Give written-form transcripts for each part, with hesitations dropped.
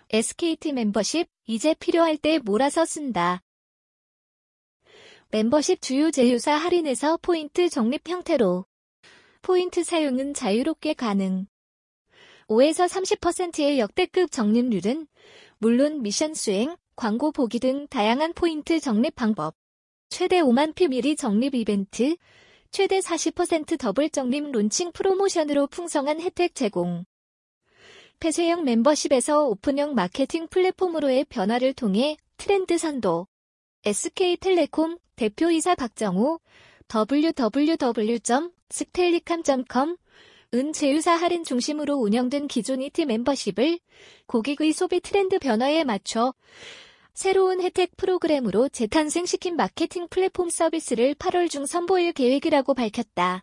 SKT 멤버십, 이제 필요할 때 몰아서 쓴다. 멤버십 주요 제휴사 할인에서 포인트 적립 형태로. 포인트 사용은 자유롭게 가능. 5에서 30%의 역대급 적립률은 물론 미션 수행, 광고 보기 등 다양한 포인트 적립 방법. 최대 5만 피 미리 적립 이벤트, 최대 40% 더블 적립 론칭 프로모션으로 풍성한 혜택 제공. 폐쇄형 멤버십에서 오픈형 마케팅 플랫폼으로의 변화를 통해 트렌드 선도. SK텔레콤 대표이사 박정호 www.스텔리캄.com 은 제휴사 할인 중심으로 운영된 기존 이티 멤버십을 고객의 소비 트렌드 변화에 맞춰 새로운 혜택 프로그램으로 재탄생시킨 마케팅 플랫폼 서비스를 8월 중 선보일 계획이라고 밝혔다.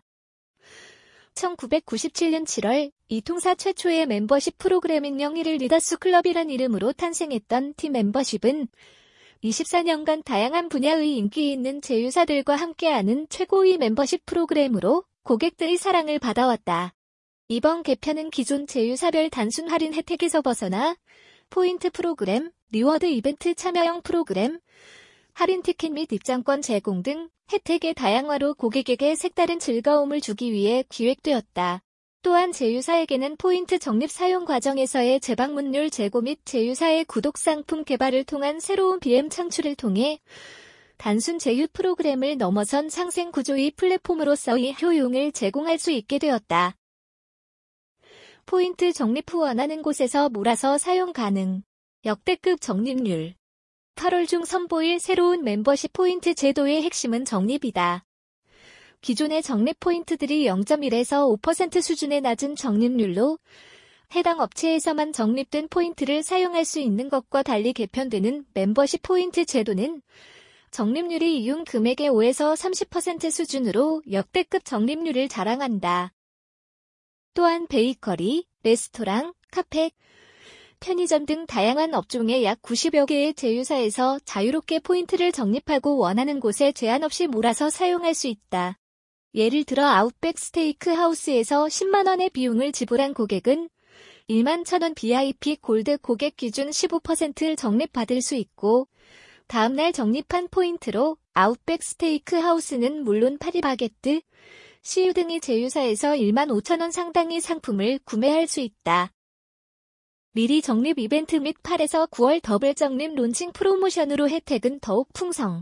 1997년 7월 이 통사 최초의 멤버십 프로그램인 영일을 리더스 클럽이란 이름으로 탄생했던 티 멤버십은 24년간 다양한 분야의 인기 있는 제휴사들과 함께하는 최고의 멤버십 프로그램으로 고객들의 사랑을 받아왔다. 이번 개편은 기존 제휴사별 단순 할인 혜택에서 벗어나 포인트 프로그램, 리워드 이벤트 참여형 프로그램, 할인 티켓 및 입장권 제공 등 혜택의 다양화로 고객에게 색다른 즐거움을 주기 위해 기획되었다. 또한 제휴사에게는 포인트 적립 사용 과정에서의 재방문율 제고 및 제휴사의 구독 상품 개발을 통한 새로운 BM 창출을 통해 단순 제휴 프로그램을 넘어선 상생 구조의 플랫폼으로서의 효용을 제공할 수 있게 되었다. 포인트 적립 후 원하는 곳에서 몰아서 사용 가능. 역대급 적립률. 8월 중 선보일 새로운 멤버십 포인트 제도의 핵심은 적립이다. 기존의 적립 포인트들이 0.1에서 5% 수준의 낮은 적립률로 해당 업체에서만 적립된 포인트를 사용할 수 있는 것과 달리 개편되는 멤버십 포인트 제도는 적립률이 이용 금액의 5에서 30% 수준으로 역대급 적립률을 자랑한다. 또한 베이커리, 레스토랑, 카페, 편의점 등 다양한 업종의 약 90여 개의 제휴사에서 자유롭게 포인트를 적립하고 원하는 곳에 제한 없이 몰아서 사용할 수 있다. 예를 들어 아웃백 스테이크 하우스에서 10만 원의 비용을 지불한 고객은 1만 1,000원 VIP 골드 고객 기준 15%를 적립받을 수 있고 다음날 적립한 포인트로 아웃백 스테이크 하우스는 물론 파리바게뜨, CU 등의 제휴사에서 1만 5천 원 상당의 상품을 구매할 수 있다. 미리 적립 이벤트 및 8에서 9월 더블 적립 론칭 프로모션으로 혜택은 더욱 풍성.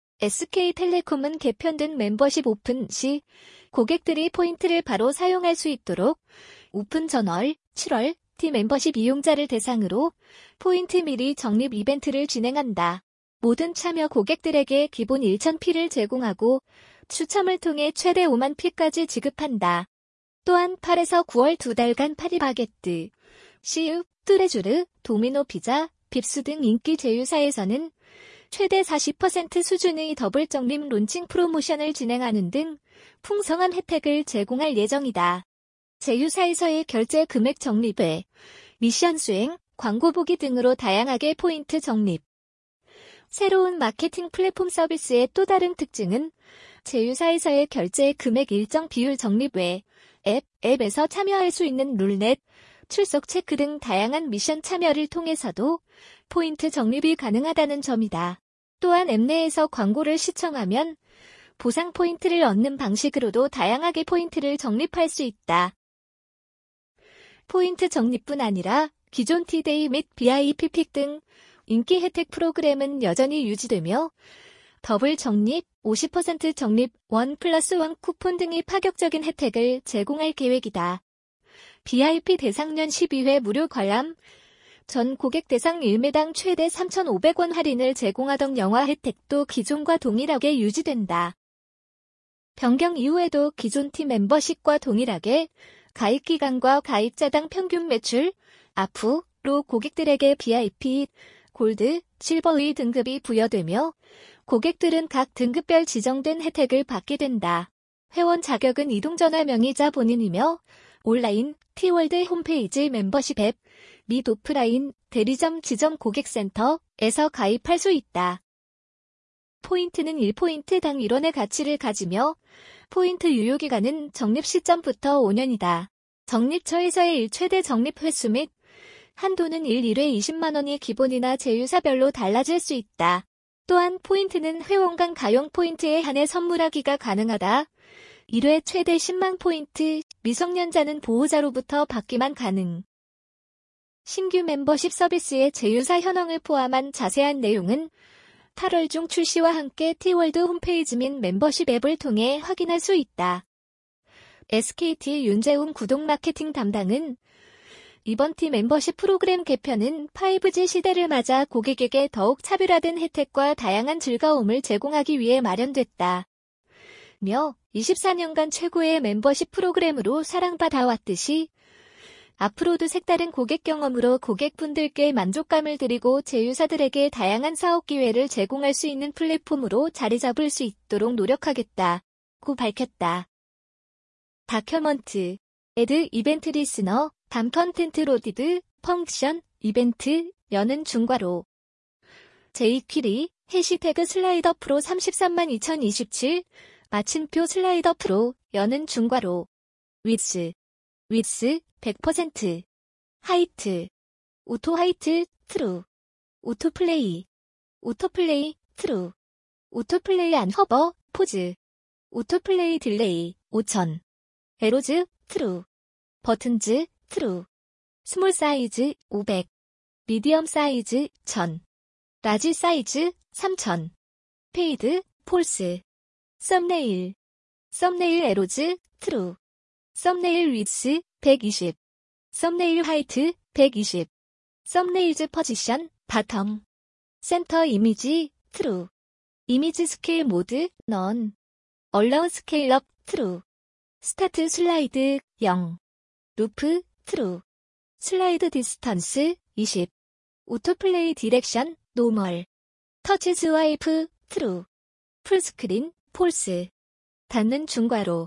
SK텔레콤은 개편된 멤버십 오픈 시 고객들이 포인트를 바로 사용할 수 있도록 오픈 전월 7월 티 멤버십 이용자를 대상으로 포인트 미리 적립 이벤트를 진행한다. 모든 참여 고객들에게 기본 1,000피를 제공하고 추첨을 통해 최대 5만 피까지 지급한다. 또한 8에서 9월 2달간 파리바게뜨, CU, 뚜레쥬르, 도미노 피자, 빕스 등 인기 제휴사에서는 최대 40% 수준의 더블 적립 론칭 프로모션을 진행하는 등 풍성한 혜택을 제공할 예정이다. 제휴사에서의 결제 금액 적립에 미션 수행, 광고 보기 등으로 다양하게 포인트 적립. 새로운 마케팅 플랫폼 서비스의 또 다른 특징은 제휴사에서의 결제 금액 일정 비율 적립 외 앱에서 참여할 수 있는 룰렛, 출석 체크 등 다양한 미션 참여를 통해서도 포인트 적립이 가능하다는 점이다. 또한 앱 내에서 광고를 시청하면 보상 포인트를 얻는 방식으로도 다양하게 포인트를 적립할 수 있다. 포인트 적립뿐 아니라 기존 티데이 및 VIP 픽 등 인기 혜택 프로그램은 여전히 유지되며 더블 적립, 50% 적립, 1+1 쿠폰 등의 파격적인 혜택을 제공할 계획이다. VIP 대상년 12회 무료 관람, 전 고객 대상 1매당 최대 3,500원 할인을 제공하던 영화 혜택도 기존과 동일하게 유지된다. 변경 이후에도 기존 팀 멤버십과 동일하게 가입기간과 가입자당 평균 매출, 앞으로 고객들에게 VIP, 골드, 실버의 등급이 부여되며 고객들은 각 등급별 지정된 혜택을 받게 된다. 회원 자격은 이동전화 명의자 본인이며 온라인, 티월드 홈페이지 멤버십 앱, 및 오프라인, 대리점 지점 고객센터에서 가입할 수 있다. 포인트는 1포인트당 1원의 가치를 가지며 포인트 유효기간은 적립 시점부터 5년이다. 적립처에서의 최대 적립 횟수 및 한도는 1, 1회 20만원이 기본이나 제휴사별로 달라질 수 있다. 또한 포인트는 회원 간 가용 포인트에 한해 선물하기가 가능하다. 1회 최대 10만 포인트, 미성년자는 보호자로부터 받기만 가능. 신규 멤버십 서비스의 제휴사 현황을 포함한 자세한 내용은 8월 중 출시와 함께 T월드 홈페이지 및 멤버십 앱을 통해 확인할 수 있다. SKT 윤재웅 구독 마케팅 담당은 이번 T 멤버십 프로그램 개편은 5G 시대를 맞아 고객에게 더욱 차별화된 혜택과 다양한 즐거움을 제공하기 위해 마련됐다. 며 24년간 최고의 멤버십 프로그램으로 사랑받아 왔듯이 앞으로도 색다른 고객 경험으로 고객분들께 만족감을 드리고 제휴사들에게 다양한 사업 기회를 제공할 수 있는 플랫폼으로 자리 잡을 수 있도록 노력하겠다고 밝혔다. 다큐먼트, 애드 이벤트 리스너, 담 컨텐트 로디드, 펑션, 이벤트, 여는 중괄호. 제이퀴리, 해시태그 슬라이더 프로 33만 2027, 마침표 슬라이더 프로, 여는 중괄호. 위스 100%, 하이트, 오토 하이트, 트루, 오토플레이, 트루, 오토플레이 안 허버, 포즈, 오토플레이 딜레이, 5000, 에로즈, 트루, 버튼즈, 트루, 스몰 사이즈, 500, 미디엄 사이즈, 1000, 라지 사이즈, 3000, 페이드, 폴스, 썸네일 에로즈, 트루, 썸네일 위스, 120, 썸네일 하이트, 120, 썸네일즈 포지션, 바텀, 센터 이미지, 트루, 이미지 스케일 모드, 넌, 얼라우 스케일업, 트루, 스타트 슬라이드, 0, 루프, 트루, 슬라이드 디스턴스, 20, 오토플레이 디렉션, 노멀, 터치 스와이프, 트루, 풀스크린, 폴스, 닫는 중괄호,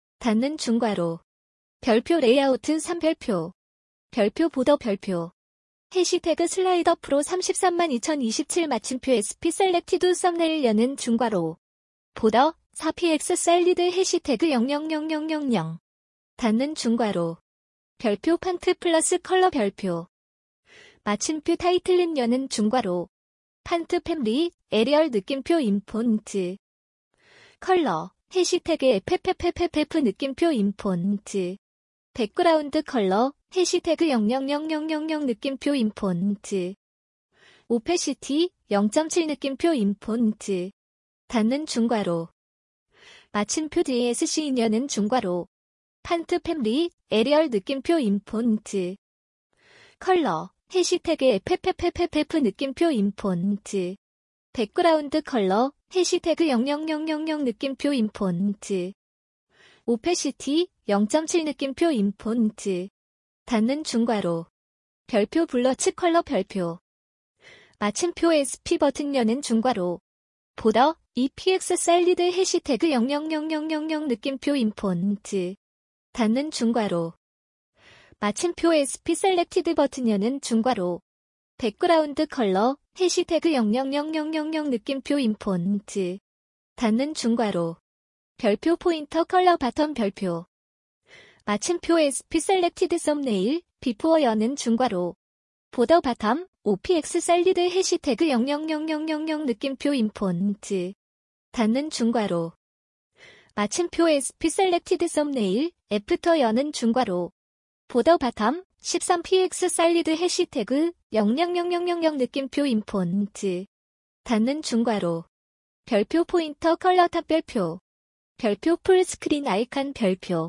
별표 레이아우트 3별표, 별표 보더 별표, 해시태그 슬라이더 프로 33만 2027 마침표 SP 셀렉티드 썸네일 여는 중괄호, 보더 4px 셀리드 해시태그 000000, 닫는 중괄호, 별표 판트 플러스 컬러 별표, 마침표 타이틀린 여는 중괄호, 판트 패밀리, 에리얼 느낌표 인폰트, 컬러, 해시태그 FFFFF 느낌표 인폰트, 백그라운드 컬러, 해시태그 000000 느낌표 인폰트, 오페시티, 0.7 느낌표 인폰트, 닫는 중괄호, 마침표 DSC 인여는 중괄호, 판트 패밀리, 에리얼 느낌표 인폰트, 컬러, 해시태그 FFFFF 느낌표 인폰트, 백그라운드 컬러, 해시태그 000000 느낌표 인폰트, 오페시티, 0.7 느낌표 인폰트, 닫는 중괄호, 별표 블러츠 컬러 별표, 마침표 SP 버튼 여는 중괄호, 보더, EPX 셀리드 해시태그 000000 느낌표 인폰트, 닫는 중괄호, 마침표 SP 셀렉티드 버튼 여는 중괄호, 백그라운드 컬러, 해시태그 000000 느낌표 인폰트, 닫는 중괄호, 별표 포인터 컬러 바텀 별표, 마침표 SP 셀렉티드 썸네일, 비포어 여는 중괄호, 보더 바텀, OPX 셀리드 해시태그 000000 느낌표 인폰트, 닫는 중괄호, 마침표 SP 셀렉티드 썸네일, 애프터 여는 중괄호, 보더 바텀, 13px 셀리드 해시태그 000000 느낌표 인폰트, 닫는 중괄호, 별표 포인터 컬러 탑 별표, 별표 풀스크린 아이콘 별표,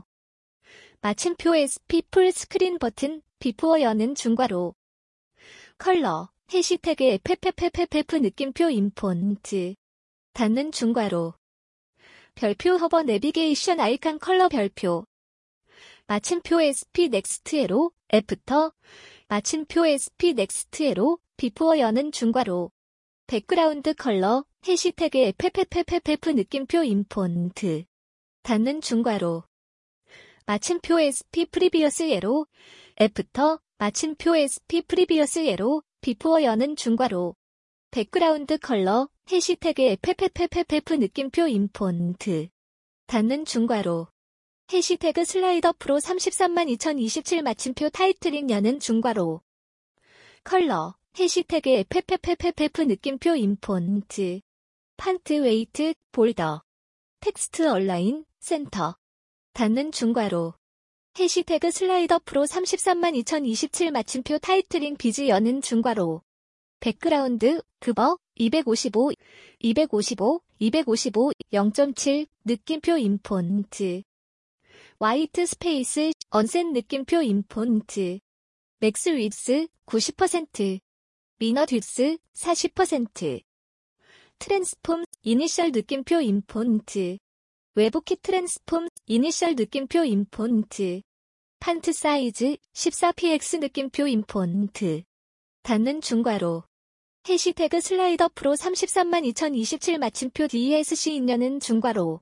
마침표 SP 풀스크린 버튼, 비포어 여는 중괄호, 컬러, 해시태그 FFFFF 느낌표 인폰트, 닫는 중괄호, 별표 허버 내비게이션 아이콘 컬러 별표, 마침표 SP 넥스트 에로, 애프터, 마침표 SP 넥스트 에로, 비포어 여는 중괄호, 백그라운드 컬러, 해시태그 FFFFF 느낌표 인폰트, 닫는 중괄호, 마침표 SP 프리비어스 에로, 애프터, 마침표 SP 프리비어스 에로, 비포어 여는 중괄호, 백그라운드 컬러, 해시태그 FFFFF 느낌표 인폰트, 닫는 중괄호, 해시태그 슬라이더 프로 33만 2027 마침표 타이틀링 여는 중괄호, 컬러, 해시태그 FFFFF 느낌표 인폰트, 판트 웨이트, 볼더, 텍스트 얼라인, 센터, 닫는 중괄호, 해시태그 슬라이더 프로 332,027 마침표 타이틀링 비즈 여는 중괄호, 백그라운드, 그버, 255, 255, 255, 0.7, 느낌표 인폰트, 화이트 스페이스, 언셋 느낌표 인폰트, 맥스 윗스, 90%, 미너 뒷스, 40%, 트랜스폼, 이니셜 느낌표 인폰트, 외부키 트랜스폼, 이니셜 느낌표 인폰트, 판트 사이즈, 14px 느낌표 인폰트, 닫는 중괄호, 해시태그 슬라이더 프로 332,027 마침표 DSC 인여는 중괄호,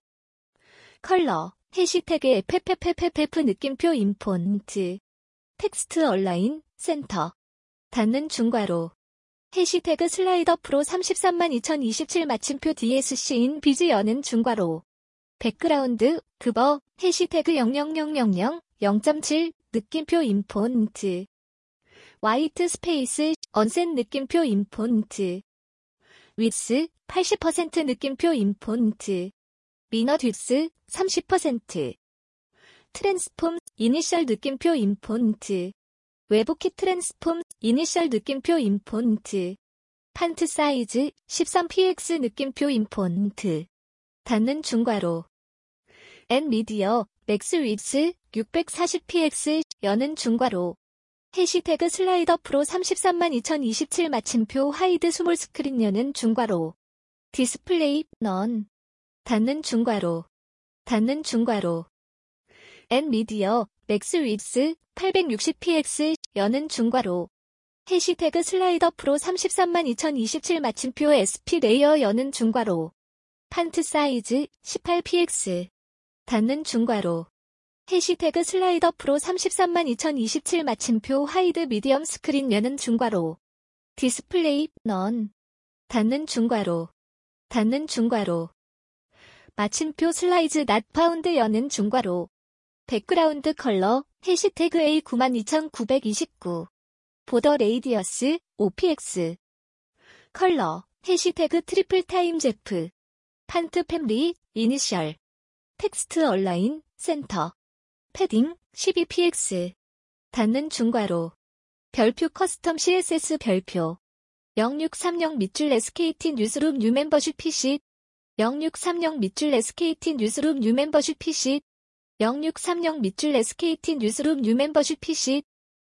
컬러, 해시태그 FFFFF 느낌표 인폰트, 텍스트 얼라인, 센터, 닫는 중괄호, 해시태그 슬라이더 프로 332,027 마침표 DSC인 비즈 여는 중괄호, 백그라운드, 그버, 해시태그 00000, 0.7, 느낌표 인폰트, 화이트 스페이스, 언셋 느낌표 인폰트, 윗스, 80% 느낌표 인폰트, 미너 뒷스, 30%, 트랜스폼, 이니셜 느낌표 인폰트, 외부키 트랜스폼, 이니셜 느낌표 인폰트, 판트 사이즈, 13px 느낌표 인폰트, 닫는 중괄호, 엔미디어, 맥스 윗스, 640px, 여는 중괄호, 해시태그 슬라이더 프로 332,027 마침표 하이드 스몰 스크린 여는 중괄호, 디스플레이, 넌, 닫는 중괄호, 닫는 중괄호, 엔미디어, 맥스 윗스, 860px, 여는 중괄호, 해시태그 슬라이더 프로 332,027 마침표 SP 레이어 여는 중괄호, 판트 사이즈, 18px, 닫는 중괄호, 해시태그 슬라이더 프로 332,027 마침표 하이드 미디엄 스크린 여는 중괄호, 디스플레이, 넌, 닫는 중괄호, 닫는 중괄호, 마침표 슬라이즈 낫 파운드 여는 중괄호, 백그라운드 컬러, 해시태그 A92,929, 보더 레이디어스, OPX, 컬러, 해시태그 트리플 타임 제프, 판트 팸리, 이니셜, 텍스트 얼라인, 센터, 패딩, 12px, 닫는 중괄호, 별표 커스텀 CSS 별표, 0630 밑줄 SKT 뉴스룸 뉴 멤버십 PC, 0630 밑줄 SKT 뉴스룸 뉴 멤버십 PC, 0630 밑줄 SKT 뉴스룸 뉴 멤버십 PC,